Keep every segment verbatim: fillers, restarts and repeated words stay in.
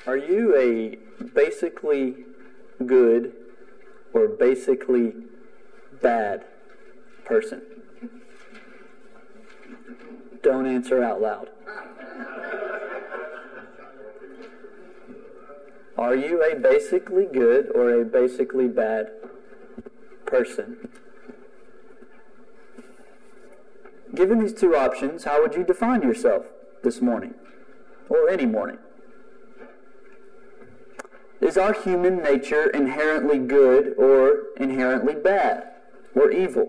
Are you a basically good or basically bad person? Don't answer out loud. Are you a basically good or a basically bad person? Given these two options, how would you define yourself this morning or any morning? Is our human nature inherently good or inherently bad or evil?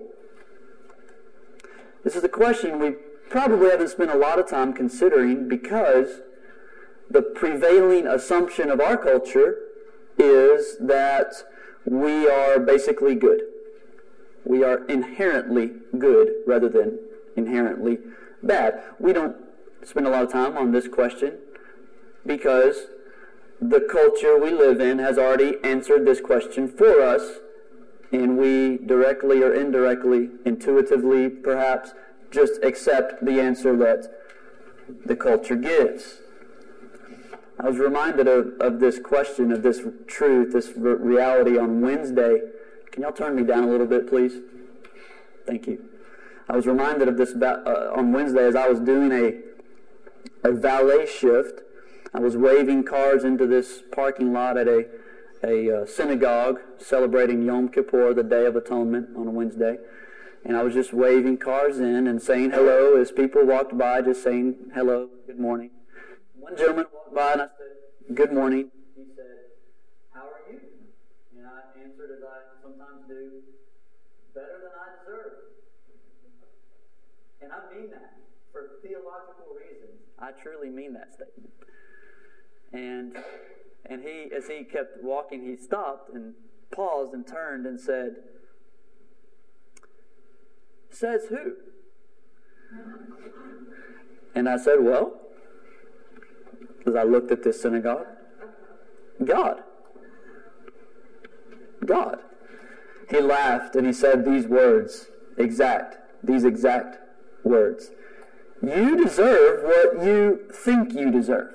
This is a question we probably haven't spent a lot of time considering because the prevailing assumption of our culture is that we are basically good. We are inherently good rather than inherently bad. We don't spend a lot of time on this question because the culture we live in has already answered this question for us, and we directly or indirectly, intuitively perhaps, just accept the answer that the culture gives. I was reminded of, of this question, of this truth, this re- reality on Wednesday. Can y'all turn me down a little bit, please? Thank you. I was reminded of this about, uh, on Wednesday as I was doing a, a valet shift. I was waving cars into this parking lot at a, a uh, synagogue celebrating Yom Kippur, the Day of Atonement, on a Wednesday. And I was just waving cars in and saying hello as people walked by, just saying hello, good morning. One gentleman walked by and I said, good morning. He said, how are you? And I answered as I sometimes do, better than I deserve. And I mean that for theological reasons. I truly mean that statement. And and he, as he kept walking, he stopped and paused and turned and said, says who? And I said, well, as I looked at this synagogue, God. God. He laughed and he said these words, exact, these exact words. You deserve what you think you deserve.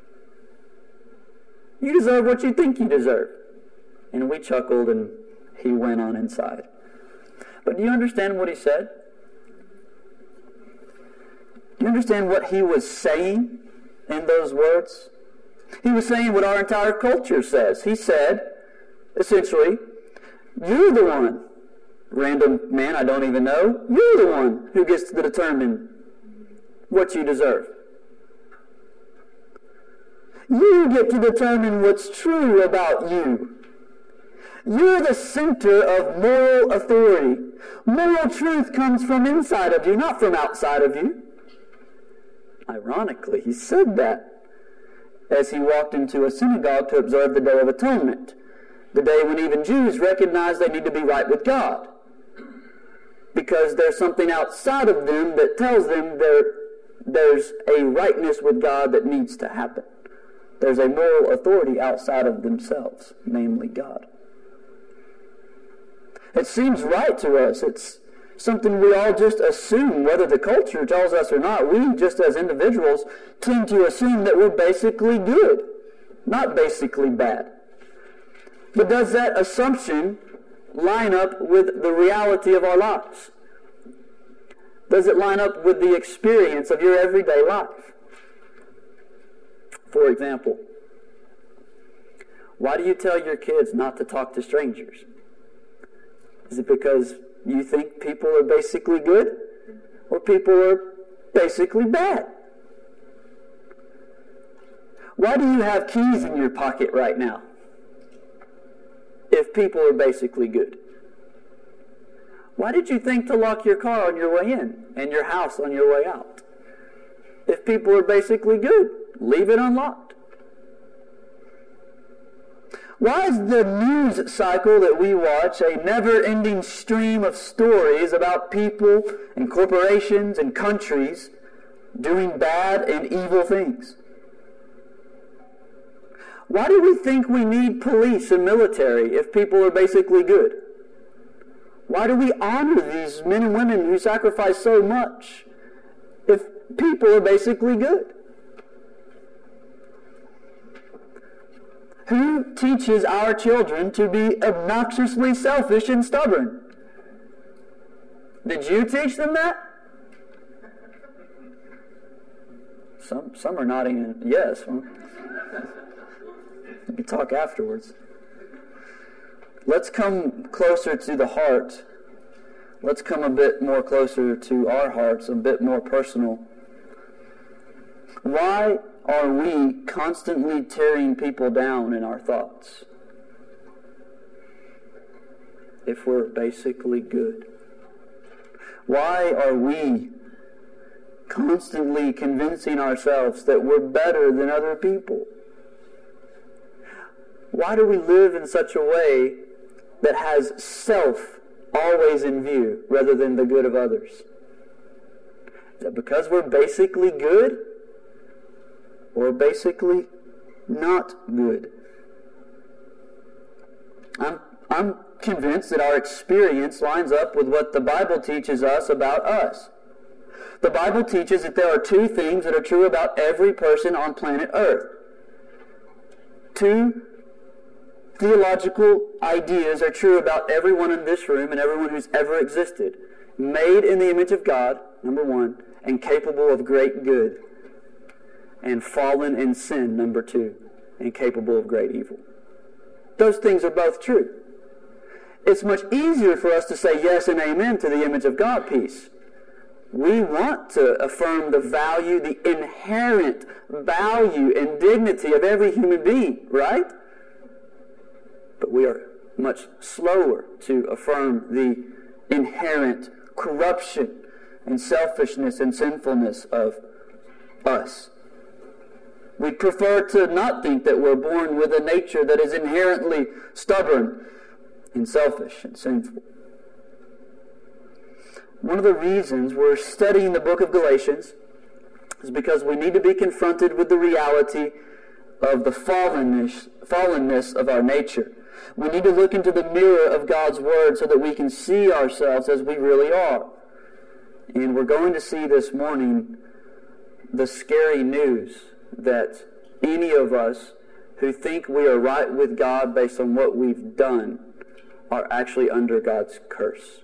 You deserve what you think you deserve. And we chuckled and he went on inside. But do you understand what he said? Do you understand what he was saying in those words? He was saying what our entire culture says. He said, essentially, you're the one, random man I don't even know, you're the one who gets to determine what you deserve. You get to determine what's true about you. You're the center of moral authority. Moral truth comes from inside of you, not from outside of you. Ironically, he said that as he walked into a synagogue to observe the Day of Atonement, the day when even Jews recognize they need to be right with God, because there's something outside of them that tells them there, there's a rightness with God that needs to happen. There's a moral authority outside of themselves, namely God. It seems right to us. It's something we all just assume, whether the culture tells us or not. We, just as individuals, tend to assume that we're basically good, not basically bad. But does that assumption line up with the reality of our lives? Does it line up with the experience of your everyday life? For example, why do you tell your kids not to talk to strangers? Is it because you think people are basically good or people are basically bad? Why do you have keys in your pocket right now if people are basically good? Why did you think to lock your car on your way in and your house on your way out? If people are basically good, leave it unlocked. Why is the news cycle that we watch a never-ending stream of stories about people and corporations and countries doing bad and evil things? Why do we think we need police and military if people are basically good? Why do we honor these men and women who sacrifice so much if people are basically good? Who teaches our children to be obnoxiously selfish and stubborn? Did you teach them that? Some some are nodding yes. Well, we can talk afterwards. Let's come closer to the heart. Let's come a bit more closer to our hearts, a bit more personal. Why are we constantly tearing people down in our thoughts if we're basically good? Why are we constantly convincing ourselves that we're better than other people? Why do we live in such a way that has self always in view rather than the good of others? Is that because we're basically good or basically not good? I'm, I'm convinced that our experience lines up with what the Bible teaches us about us. The Bible teaches that there are two things that are true about every person on planet Earth. Two theological ideas are true about everyone in this room and everyone who's ever existed. Made in the image of God, number one, and capable of great good. And fallen in sin, number two, and capable of great evil. Those things are both true. It's much easier for us to say yes and amen to the image of God piece. We want to affirm the value, the inherent value and dignity of every human being, right? But we are much slower to affirm the inherent corruption and selfishness and sinfulness of us. We prefer to not think that we're born with a nature that is inherently stubborn and selfish and sinful. One of the reasons we're studying the book of Galatians is because we need to be confronted with the reality of the fallenness, fallenness of our nature. We need to look into the mirror of God's Word so that we can see ourselves as we really are. And we're going to see this morning the scary news that any of us who think we are right with God based on what we've done are actually under God's curse.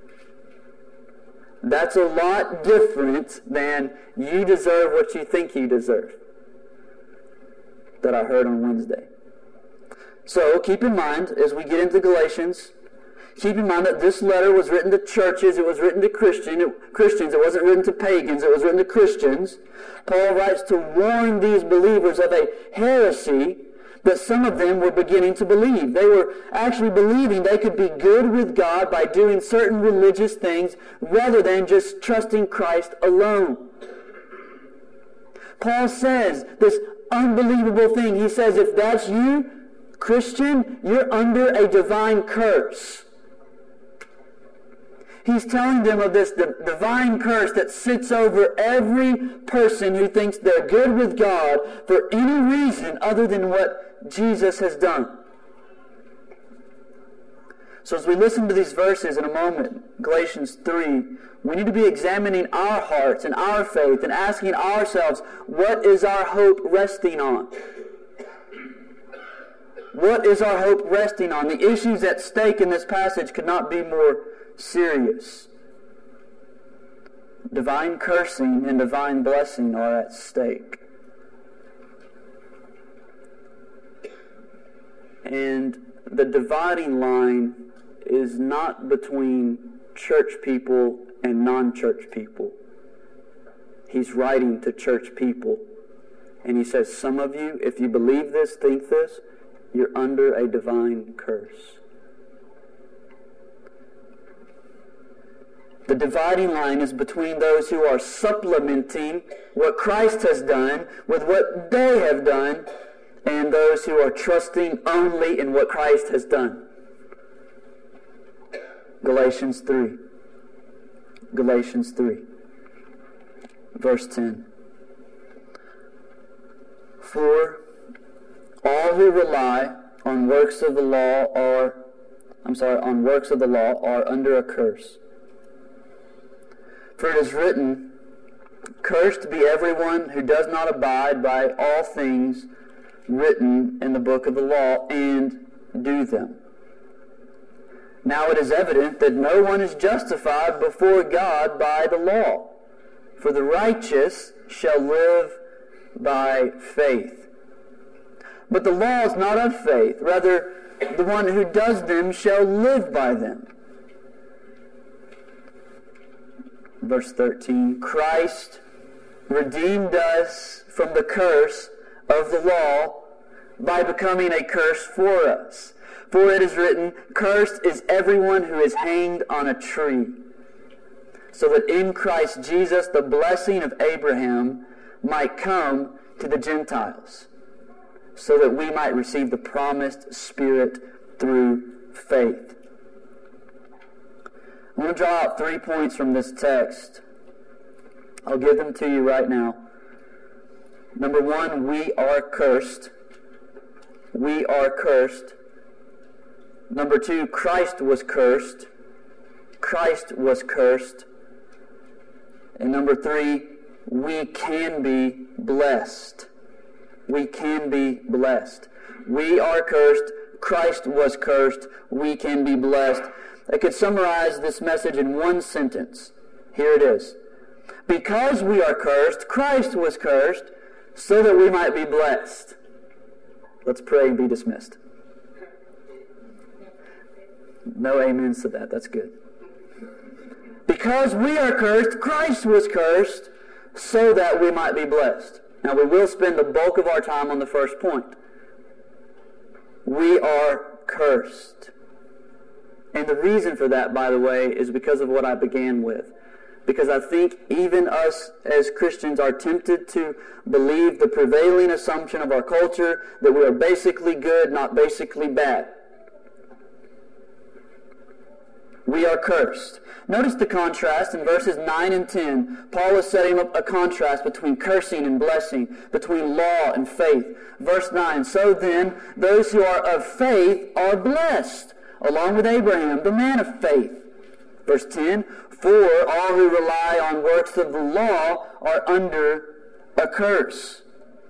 That's a lot different than you deserve what you think you deserve that I heard on Wednesday. So keep in mind, as we get into Galatians, keep in mind that this letter was written to churches, it was written to Christian, it, Christians, it wasn't written to pagans, it was written to Christians. Paul writes to warn these believers of a heresy that some of them were beginning to believe. They were actually believing they could be good with God by doing certain religious things rather than just trusting Christ alone. Paul says this unbelievable thing. He says, if that's you, Christian, you're under a divine curse. He's telling them of this divine curse that sits over every person who thinks they're good with God for any reason other than what Jesus has done. So as we listen to these verses in a moment, Galatians three, we need to be examining our hearts and our faith and asking ourselves, what is our hope resting on? What is our hope resting on? The issues at stake in this passage could not be more serious. Divine cursing and divine blessing are at stake. And the dividing line is not between church people and non-church people. He's writing to church people. And he says, some of you, if you believe this, think this, you're under a divine curse. The dividing line is between those who are supplementing what Christ has done with what they have done, and those who are trusting only in what Christ has done. Galatians three. Galatians three. Verse ten. For all who rely on works of the law are, I'm sorry, on works of the law are under a curse. For it is written, cursed be everyone who does not abide by all things written in the book of the law and do them. Now it is evident that no one is justified before God by the law, for the righteous shall live by faith. But the law is not of faith, rather the one who does them shall live by them. Verse thirteen, Christ redeemed us from the curse of the law by becoming a curse for us. For it is written, cursed is everyone who is hanged on a tree, so that in Christ Jesus the blessing of Abraham might come to the Gentiles, so that we might receive the promised Spirit through faith. I'm going to draw out three points from this text. I'll give them to you right now. Number one, we are cursed. We are cursed. Number two, Christ was cursed. Christ was cursed. And number three, we can be blessed. We can be blessed. We are cursed. Christ was cursed. We can be blessed. I could summarize this message in one sentence. Here it is. Because we are cursed, Christ was cursed, so that we might be blessed. Let's pray and be dismissed. No amens to that. That's good. Because we are cursed, Christ was cursed, so that we might be blessed. Now, we will spend the bulk of our time on the first point. We are cursed. And the reason for that, by the way, is because of what I began with. Because I think even us as Christians are tempted to believe the prevailing assumption of our culture that we are basically good, not basically bad. We are cursed. Notice the contrast in verses nine and ten. Paul is setting up a contrast between cursing and blessing, between law and faith. Verse nine, so then, those who are of faith are blessed, along with Abraham, the man of faith. Verse ten, for all who rely on works of the law are under a curse.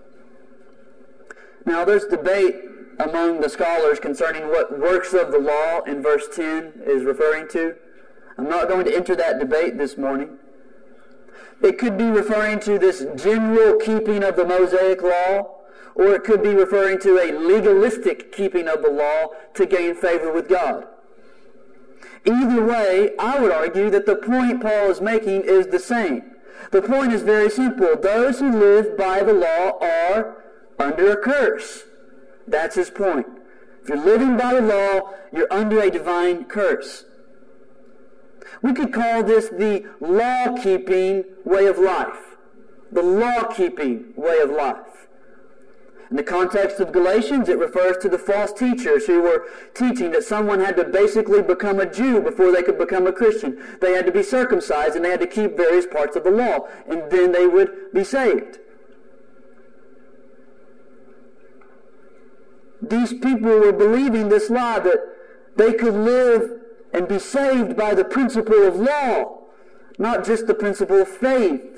Now there's debate among the scholars concerning what works of the law in verse ten is referring to. I'm not going to enter that debate this morning. It could be referring to this general keeping of the Mosaic law, or it could be referring to a legalistic keeping of the law to gain favor with God. Either way, I would argue that the point Paul is making is the same. The point is very simple. Those who live by the law are under a curse. That's his point. If you're living by the law, you're under a divine curse. We could call this the law-keeping way of life. The law-keeping way of life. In the context of Galatians, it refers to the false teachers who were teaching that someone had to basically become a Jew before they could become a Christian. They had to be circumcised and they had to keep various parts of the law, and then they would be saved. These people were believing this lie that they could live and be saved by the principle of law, not just the principle of faith.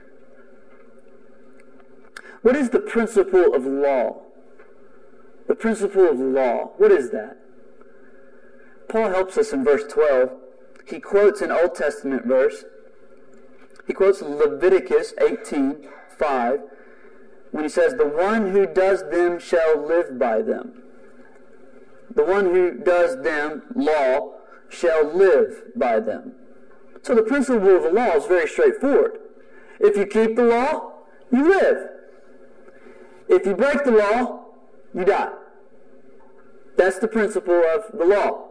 What is the principle of law? The principle of law. What is that? Paul helps us in verse twelve. He quotes an Old Testament verse. He quotes Leviticus eighteen five when he says, the one who does them shall live by them. The one who does them, law, shall live by them. So the principle of the law is very straightforward. If you keep the law, you live. If you break the law, you die. That's the principle of the law.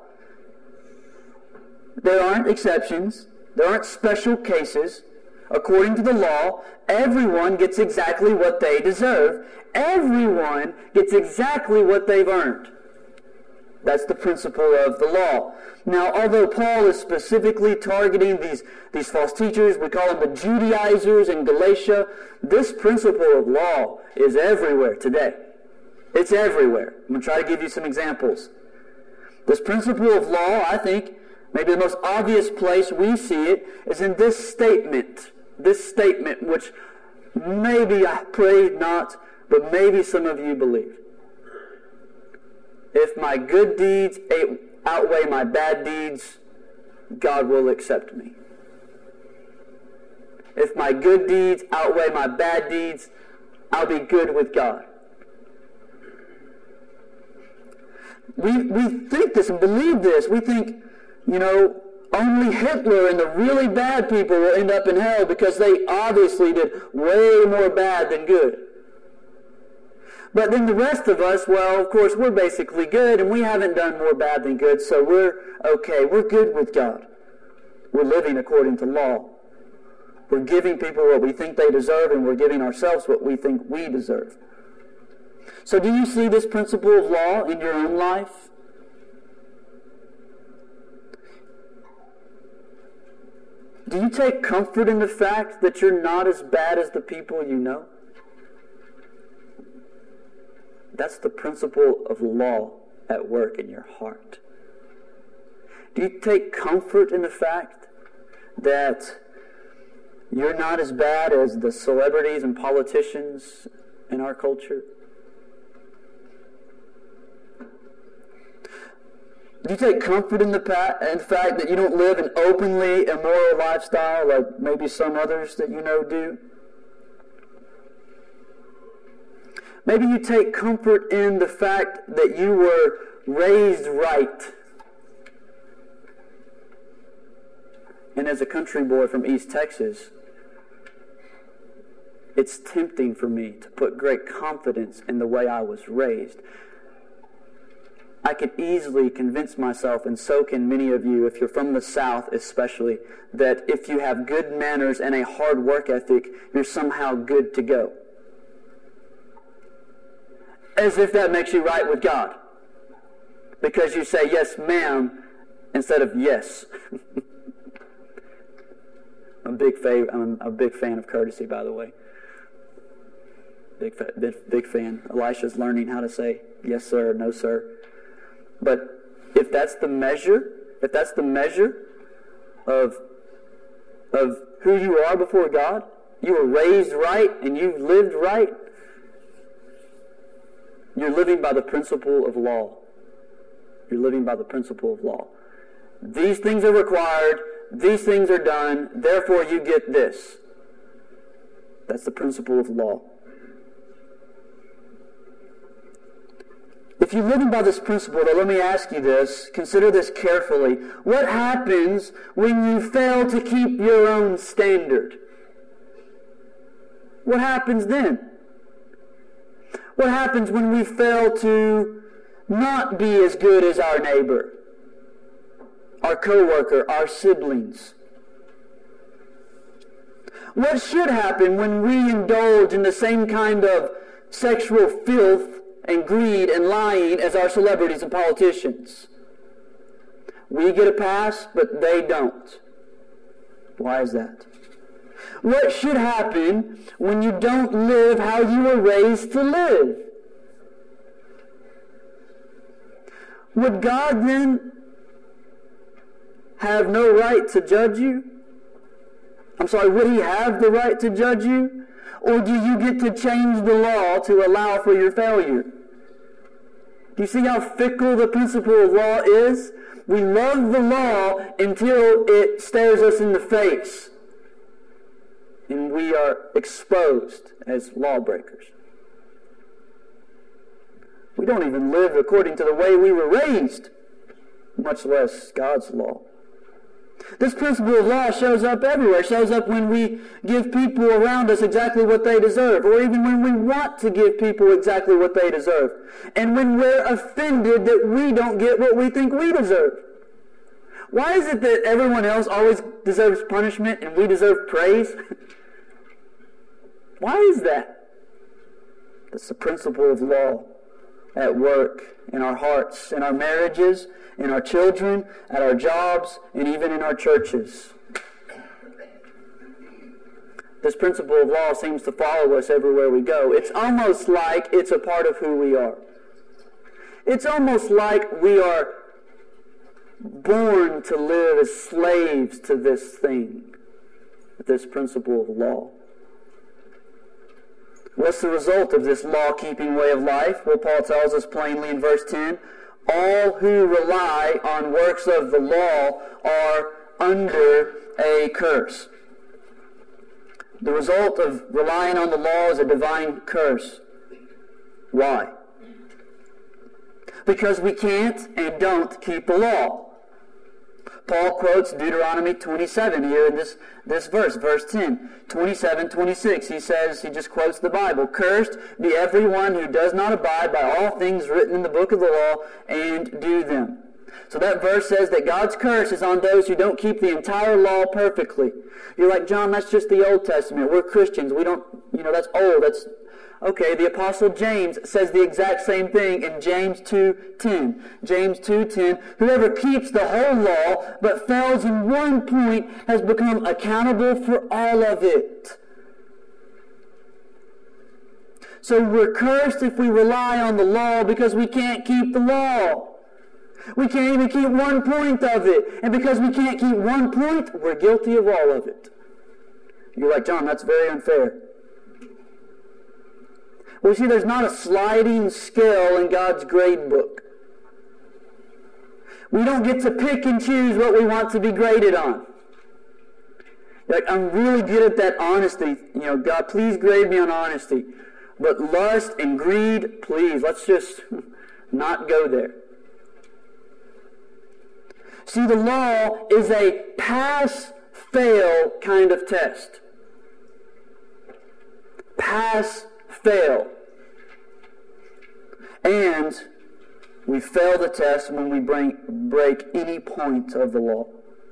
There aren't exceptions. There aren't special cases. According to the law, everyone gets exactly what they deserve. Everyone gets exactly what they've earned. That's the principle of the law. Now, although Paul is specifically targeting these, these false teachers, we call them the Judaizers in Galatia, this principle of law is everywhere today. It's everywhere. I'm going to try to give you some examples. This principle of law, I think, maybe the most obvious place we see it is in this statement. This statement, which maybe, I pray not, but maybe some of you believe. if my good deeds outweigh my bad deeds, God will accept me. If my good deeds outweigh my bad deeds, I'll be good with God. We, we think this and believe this. We think, you know, only Hitler and the really bad people will end up in hell because they obviously did way more bad than good. But then the rest of us, well, of course, we're basically good, and we haven't done more bad than good, so we're okay. We're good with God. We're living according to law. We're giving people what we think they deserve, and we're giving ourselves what we think we deserve. So do you see this principle of law in your own life? Do you take comfort in the fact that you're not as bad as the people you know? That's the principle of law at work in your heart. Do you take comfort in the fact that you're not as bad as the celebrities and politicians in our culture? Do you take comfort in the, pa- in the fact that you don't live an openly immoral lifestyle like maybe some others that you know do? Maybe you take comfort in the fact that you were raised right. And as a country boy from East Texas, it's tempting for me to put great confidence in the way I was raised. I could easily convince myself, and so can many of you, if you're from the South especially, that if you have good manners and a hard work ethic, you're somehow good to go. As if that makes you right with God. Because you say, yes, ma'am, instead of yes. I'm a big, fa- I'm a big fan of courtesy, by the way. Big, fa- big, big fan. Elisha's learning how to say yes, sir, no, sir. But if that's the measure, if that's the measure of, of who you are before God, you were raised right and you lived right, you're living by the principle of law. You're living by the principle of law. These things are required. These things are done. Therefore, you get this. That's the principle of law. If you're living by this principle, then let me ask you this. Consider this carefully. What happens when you fail to keep your own standard? What happens then? What happens when we fail to not be as good as our neighbor, our coworker, our siblings? What should happen when we indulge in the same kind of sexual filth and greed and lying as our celebrities and politicians? We get a pass, but they don't. Why is that? What should happen when you don't live how you were raised to live? Would God then have no right to judge you? I'm sorry, would He have the right to judge you? Or do you get to change the law to allow for your failure? Do you see how fickle the principle of law is? We love the law until it stares us in the face. And we are exposed as lawbreakers. We don't even live according to the way we were raised, much less God's law. This principle of law shows up everywhere. It shows up when we give people around us exactly what they deserve, or even when we want to give people exactly what they deserve, and when we're offended that we don't get what we think we deserve. Why is it that everyone else always deserves punishment and we deserve praise? Why is that? That's the principle of law at work, in our hearts, in our marriages, in our children, at our jobs, and even in our churches. This principle of law seems to follow us everywhere we go. It's almost like it's a part of who we are. It's almost like we are born to live as slaves to this thing, this principle of law. What's the result of this law-keeping way of life? Well, Paul tells us plainly in verse ten, all who rely on works of the law are under a curse. The result of relying on the law is a divine curse. Why? Because we can't and don't keep the law. Paul quotes Deuteronomy twenty-seven here in this, this verse, verse ten. twenty-seven, twenty-six, he says, he just quotes the Bible. Cursed be everyone who does not abide by all things written in the book of the law and do them. So that verse says that God's curse is on those who don't keep the entire law perfectly. You're like, John, that's just the Old Testament. We're Christians. We don't, you know, that's old. That's okay. The Apostle James says the exact same thing in James two ten. James two ten, whoever keeps the whole law but fails in one point has become accountable for all of it. So we're cursed if we rely on the law because we can't keep the law. We can't even keep one point of it. And because we can't keep one point, we're guilty of all of it. You're like, John, that's very unfair. Well, you see, there's not a sliding scale in God's grade book. We don't get to pick and choose what we want to be graded on. You're like, I'm really good at that honesty. You know, God, please grade me on honesty. But lust and greed, please, let's just not go there. See, the law is a pass-fail kind of test. Pass-fail. And we fail the test when we bring, break any point of the law.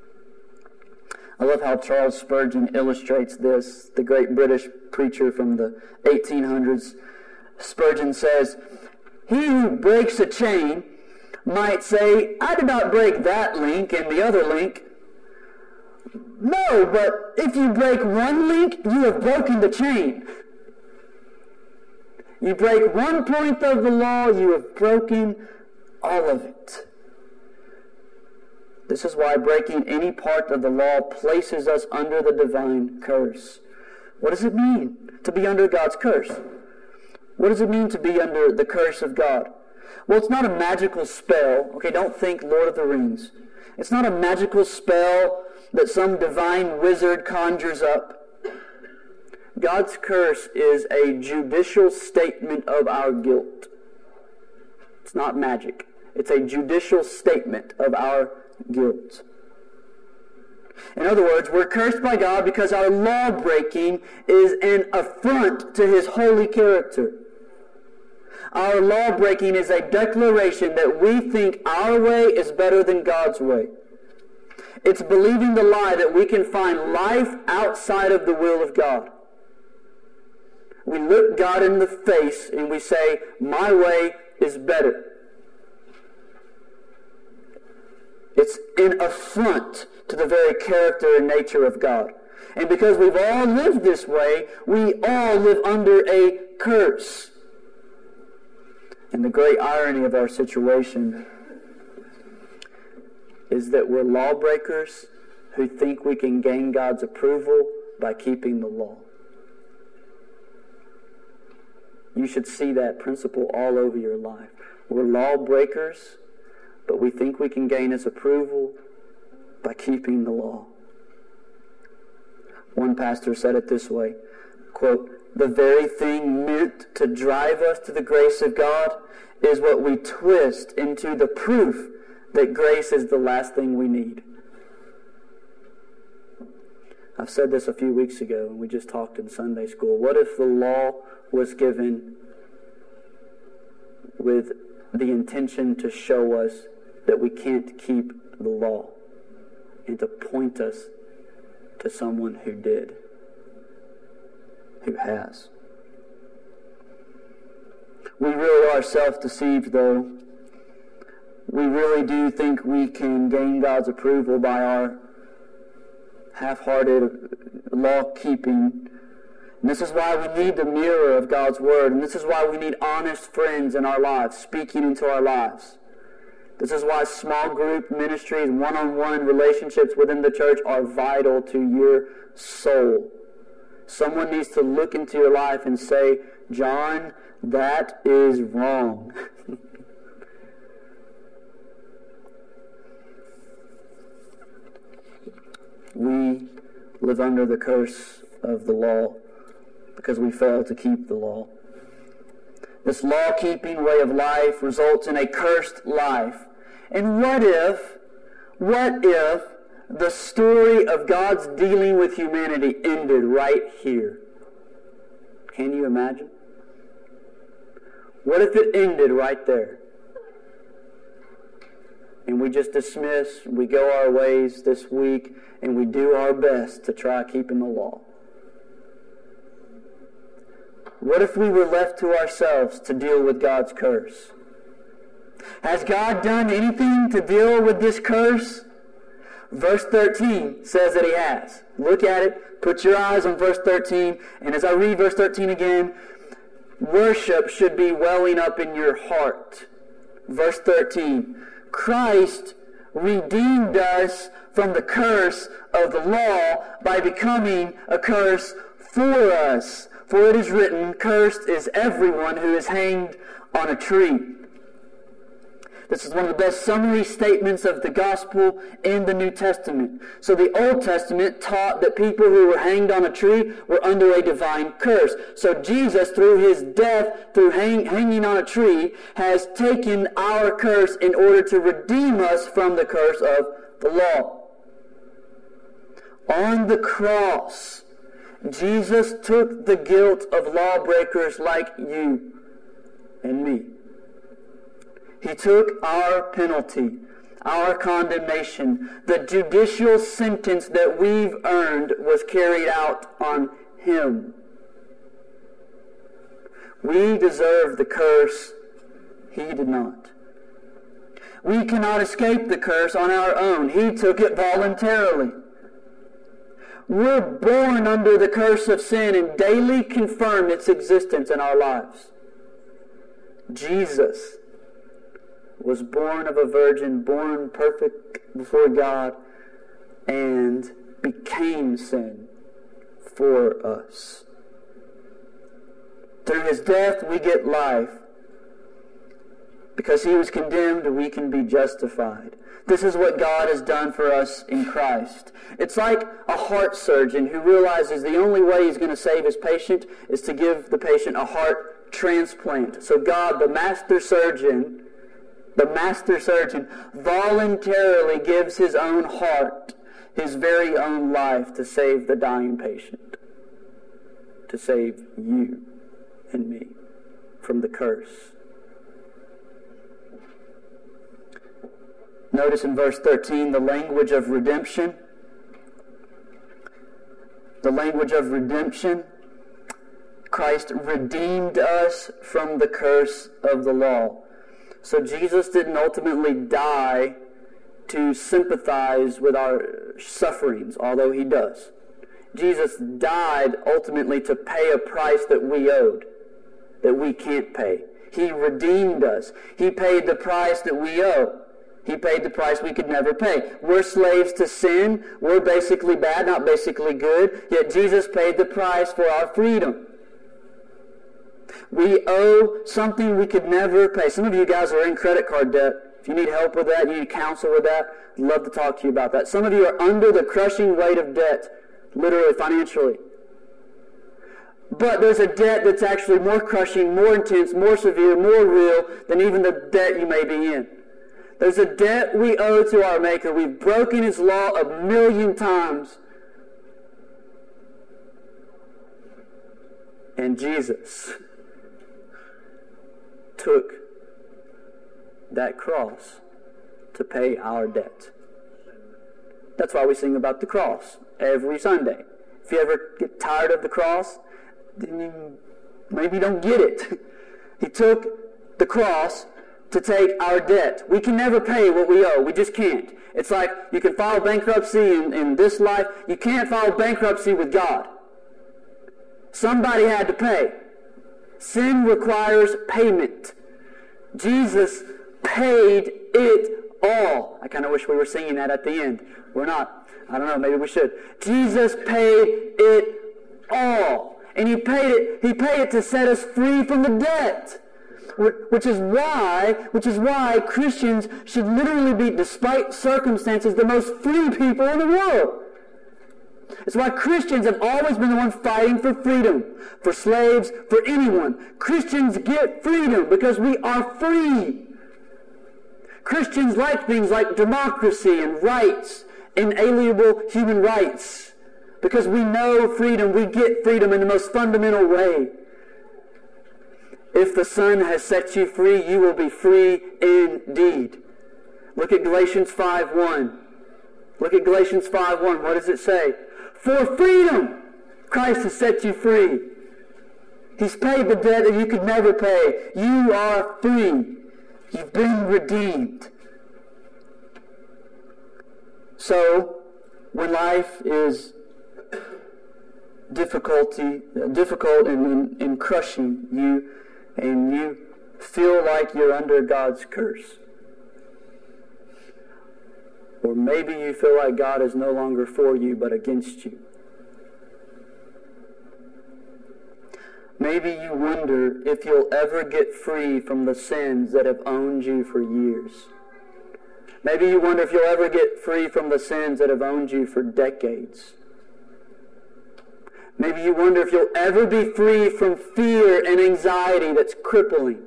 I love how Charles Spurgeon illustrates this, the great British preacher from the eighteen hundreds. Spurgeon says, "He who breaks a chain might say, I did not break that link and the other link. No, but if you break one link, you have broken the chain. You break one point of the law, you have broken all of it." This is why breaking any part of the law places us under the divine curse. What does it mean to be under God's curse? What does it mean to be under the curse of God? Well, it's not a magical spell. Okay, don't think Lord of the Rings. It's not a magical spell that some divine wizard conjures up. God's curse is a judicial statement of our guilt. It's not magic. It's a judicial statement of our guilt. In other words, we're cursed by God because our law breaking is an affront to His holy character. Our law breaking is a declaration that we think our way is better than God's way. It's believing the lie that we can find life outside of the will of God. We look God in the face and we say, my way is better. It's an affront to the very character and nature of God. And because we've all lived this way, we all live under a curse. And the great irony of our situation is that we're lawbreakers who think we can gain God's approval by keeping the law. You should see that principle all over your life. We're lawbreakers, but we think we can gain His approval by keeping the law. One pastor said it this way, quote, "The very thing meant to drive us to the grace of God is what we twist into the proof that grace is the last thing we need." I've said this a few weeks ago, and we just talked in Sunday school. What if the law was given with the intention to show us that we can't keep the law and to point us to someone who did, who has? We really are self-deceived, though. We really do think we can gain God's approval by our half-hearted law-keeping. And this is why we need the mirror of God's Word. And this is why we need honest friends in our lives, speaking into our lives. This is why small group ministries, one-on-one relationships within the church are vital to your soul. Someone needs to look into your life and say, John, that is wrong. under the curse of the law because we fail to keep the law. This law-keeping way of life results in a cursed life. And what if, what if the story of God's dealing with humanity ended right here? Can you imagine? What if it ended right there? And we just dismiss, we go our ways this week, and we do our best to try keeping the law. What if we were left to ourselves to deal with God's curse? Has God done anything to deal with this curse? Verse thirteen says that He has. Look at it. Put your eyes on verse thirteen. And as I read verse thirteen again, worship should be welling up in your heart. Verse thirteen. Christ redeemed us from the curse of the law by becoming a curse for us. For it is written, cursed is everyone who is hanged on a tree. This is one of the best summary statements of the gospel in the New Testament. So the Old Testament taught that people who were hanged on a tree were under a divine curse. So Jesus, through His death, through hang, hanging on a tree, has taken our curse in order to redeem us from the curse of the law. On the cross, Jesus took the guilt of lawbreakers like you and me. He took our penalty, our condemnation. The judicial sentence that we've earned was carried out on Him. We deserve the curse. He did not. We cannot escape the curse on our own. He took it voluntarily. We're born under the curse of sin and daily confirm its existence in our lives. Jesus was born of a virgin, born perfect before God, and became sin for us. Through His death, we get life. Because He was condemned, we can be justified. This is what God has done for us in Christ. It's like a heart surgeon who realizes the only way he's going to save his patient is to give the patient a heart transplant. So God, the master surgeon, the master surgeon voluntarily gives His own heart, His very own life to save the dying patient, to save you and me from the curse. Notice in verse thirteen the language of redemption. The language of redemption. Christ redeemed us from the curse of the law. So Jesus didn't ultimately die to sympathize with our sufferings, although He does. Jesus died ultimately to pay a price that we owed, that we can't pay. He redeemed us. He paid the price that we owe. He paid the price we could never pay. We're slaves to sin. We're basically bad, not basically good. Yet Jesus paid the price for our freedom. We owe something we could never pay. Some of you guys are in credit card debt. If you need help with that, you need counsel with that, I'd love to talk to you about that. Some of you are under the crushing weight of debt, literally, financially. But there's a debt that's actually more crushing, more intense, more severe, more real than even the debt you may be in. There's a debt we owe to our Maker. We've broken His law a million times. And Jesus took that cross to pay our debt. That's why we sing about the cross every Sunday. If you ever get tired of the cross, then you maybe don't get it. He took the cross to take our debt. We can never pay what we owe. We just can't. It's like you can file bankruptcy in, in this life. You can't file bankruptcy with God. Somebody had to pay. Sin requires payment. Jesus paid it all. I kind of wish we were singing that at the end. We're not. I don't know. Maybe we should. Jesus paid it all. And He paid it, He paid it to set us free from the debt. Which is why, which is why Christians should literally be, despite circumstances, the most free people in the world. It's why Christians have always been the ones fighting for freedom. For slaves, for anyone. Christians get freedom because we are free. Christians like things like democracy and rights, inalienable human rights. Because we know freedom, we get freedom in the most fundamental way. If the Son has set you free, you will be free indeed. Look at Galatians five one. Look at Galatians five one. What does it say? For freedom, Christ has set you free. He's paid the debt that you could never pay. You are free. You've been redeemed. So, when life is difficulty, difficult and, and, and crushing you, and you feel like you're under God's curse, or maybe you feel like God is no longer for you but against you. Maybe you wonder if you'll ever get free from the sins that have owned you for years. Maybe you wonder if you'll ever get free from the sins that have owned you for decades. Maybe you wonder if you'll ever be free from fear and anxiety that's crippling.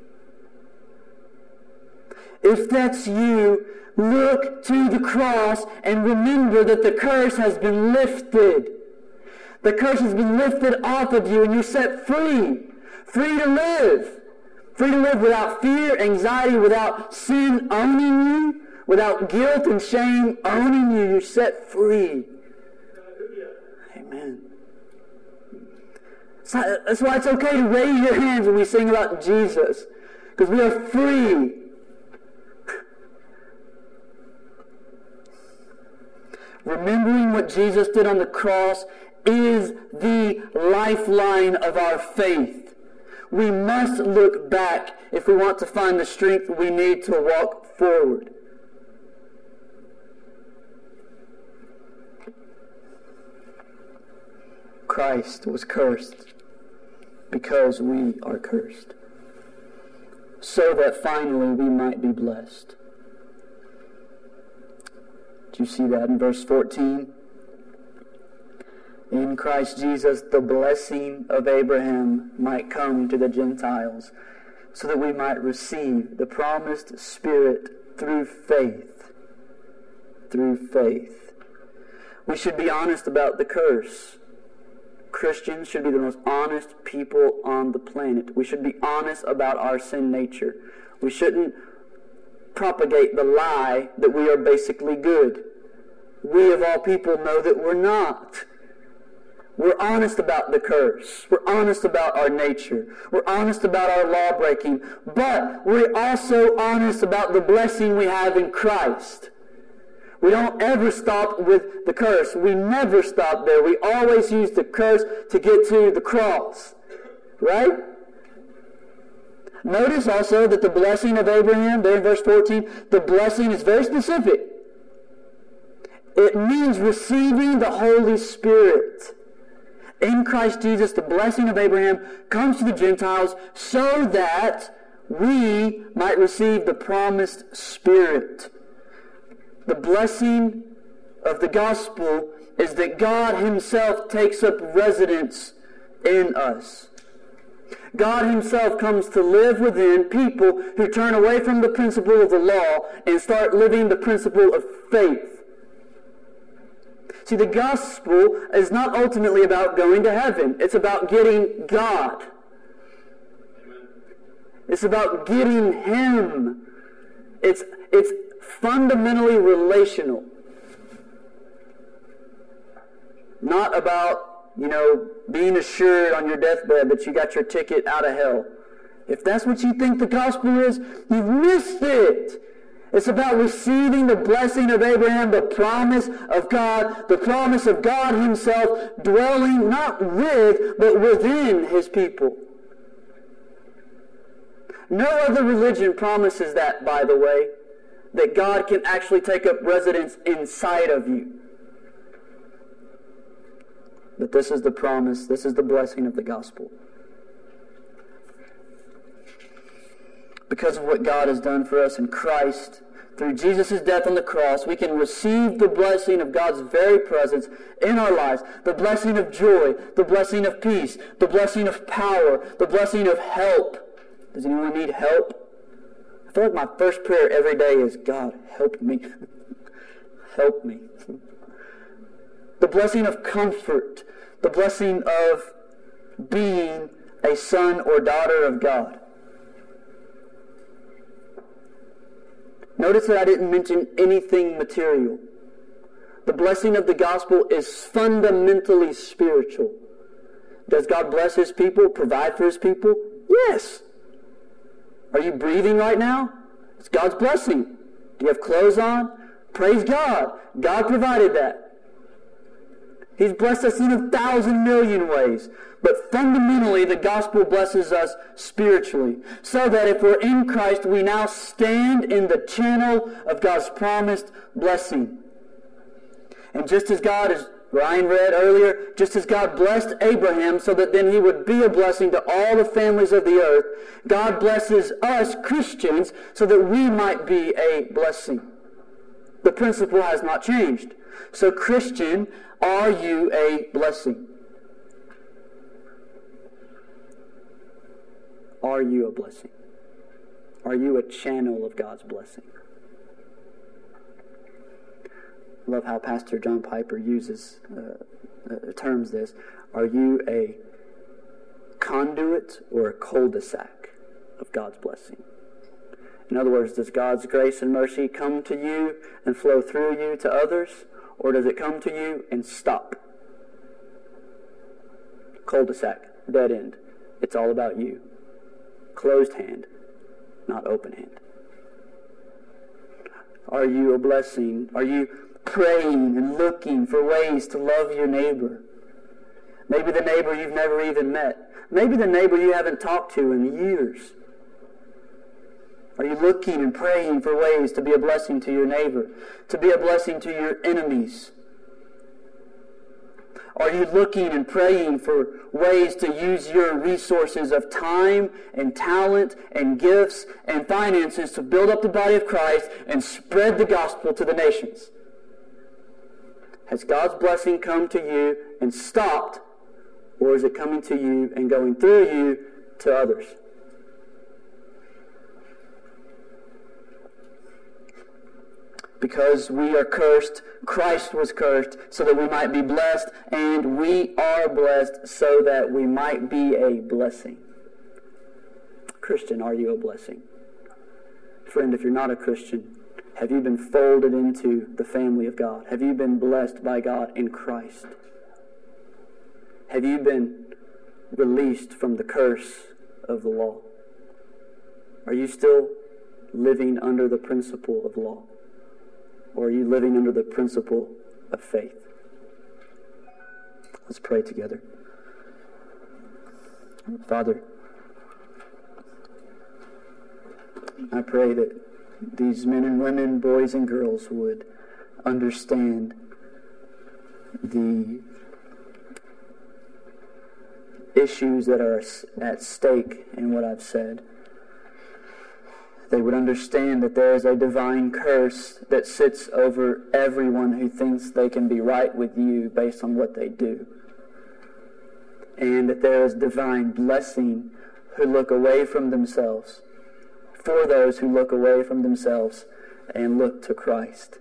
If that's you, look to the cross and remember that the curse has been lifted. The curse has been lifted off of you and you're set free. Free to live. Free to live without fear, anxiety, without sin owning you, without guilt and shame owning you. You're set free. Amen. So that's why it's okay to raise your hands when we sing about Jesus. Because we are free. Remembering what Jesus did on the cross is the lifeline of our faith. We must look back if we want to find the strength we need to walk forward. Christ was cursed because we are cursed, so that finally we might be blessed. Do you see that in verse fourteen? In Christ Jesus, the blessing of Abraham might come to the Gentiles, so that we might receive the promised Spirit through faith. Through faith. We should be honest about the curse. Christians should be the most honest people on the planet. We should be honest about our sin nature. We shouldn't propagate the lie that we are basically good. We of all people know that we're not. We're honest about the curse. We're honest about our nature. We're honest about our law breaking. But we're also honest about the blessing we have in Christ. We don't ever stop with the curse. We never stop there. We always use the curse to get to the cross. Right? Notice also that the blessing of Abraham, there in verse fourteen, the blessing is very specific. It means receiving the Holy Spirit. In Christ Jesus, the blessing of Abraham comes to the Gentiles so that we might receive the promised Spirit. The blessing of the gospel is that God Himself takes up residence in us. God Himself comes to live within people who turn away from the principle of the law and start living the principle of faith. See, the gospel is not ultimately about going to heaven. It's about getting God. It's about getting Him. It's, it's fundamentally relational. Not about, you know, being assured on your deathbed that you got your ticket out of hell. If that's what you think the gospel is, you've missed it. It's about receiving the blessing of Abraham, the promise of God, the promise of God Himself dwelling not with, but within His people. No other religion promises that, by the way, that God can actually take up residence inside of you. But this is the promise, this is the blessing of the gospel. because of what God has done for us in Christ, through Jesus' death on the cross, we can receive the blessing of God's very presence in our lives. The blessing of joy, the blessing of peace, the blessing of power, the blessing of help. Does anyone need help? I feel like my first prayer every day is, God, help me. Help me. The blessing of comfort, the blessing of being a son or daughter of God. Notice that I didn't mention anything material. The blessing of the gospel is fundamentally spiritual. Does God bless His people, provide for His people? Yes. Are you breathing right now? It's God's blessing. Do you have clothes on? Praise God. God provided that. He's blessed us in a thousand million ways. But fundamentally, the gospel blesses us spiritually. So that if we're in Christ, we now stand in the channel of God's promised blessing. And just as God, as Ryan read earlier, just as God blessed Abraham so that then he would be a blessing to all the families of the earth, God blesses us, Christians, so that we might be a blessing. The principle has not changed. So, Christian, are you a blessing? Are you a blessing? Are you a channel of God's blessing? I love how Pastor John Piper uses, uh, uh, terms this. Are you a conduit or a cul-de-sac of God's blessing? In other words, does God's grace and mercy come to you and flow through you to others? Or does it come to you and stop? Cul-de-sac, dead end. It's all about you. Closed hand, not open hand. Are you a blessing? Are you praying and looking for ways to love your neighbor? Maybe the neighbor you've never even met. Maybe the neighbor you haven't talked to in years. Are you looking and praying for ways to be a blessing to your neighbor? To be a blessing to your enemies? Are you looking and praying for ways to use your resources of time and talent and gifts and finances to build up the body of Christ and spread the gospel to the nations? Has God's blessing come to you and stopped, or is it coming to you and going through you to others? Because we are cursed, Christ was cursed so that we might be blessed, and we are blessed so that we might be a blessing. Christian, are you a blessing? Friend, if you're not a Christian, have you been folded into the family of God? Have you been blessed by God in Christ? Have you been released from the curse of the law? Are you still living under the principle of law? Or are you living under the principle of faith? Let's pray together. Father, I pray that these men and women, boys and girls would understand the issues that are at stake in what I've said. They would understand that there is a divine curse that sits over everyone who thinks they can be right with you based on what they do. And that there is divine blessing who look away from themselves, for those who look away from themselves and look to Christ.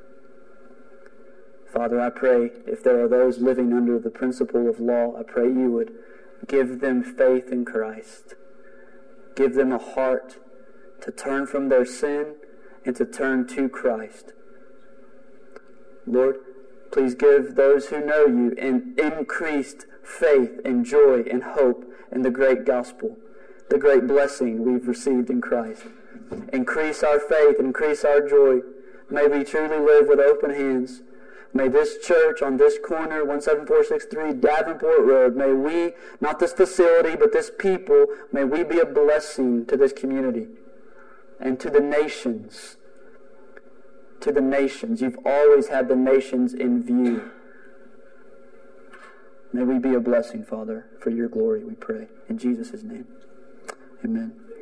Father, I pray if there are those living under the principle of law, I pray you would give them faith in Christ. Give them a heart to turn from their sin and to turn to Christ. Lord, please give those who know you an increased faith and joy and hope in the great gospel, the great blessing we've received in Christ. Increase our faith, increase our joy. May we truly live with open hands. May this church on this corner, one seven four six three Davenport Road, may we, not this facility, but this people, may we be a blessing to this community and to the nations. To the nations. You've always had the nations in view. May we be a blessing, Father, for your glory, we pray. In Jesus' name, amen.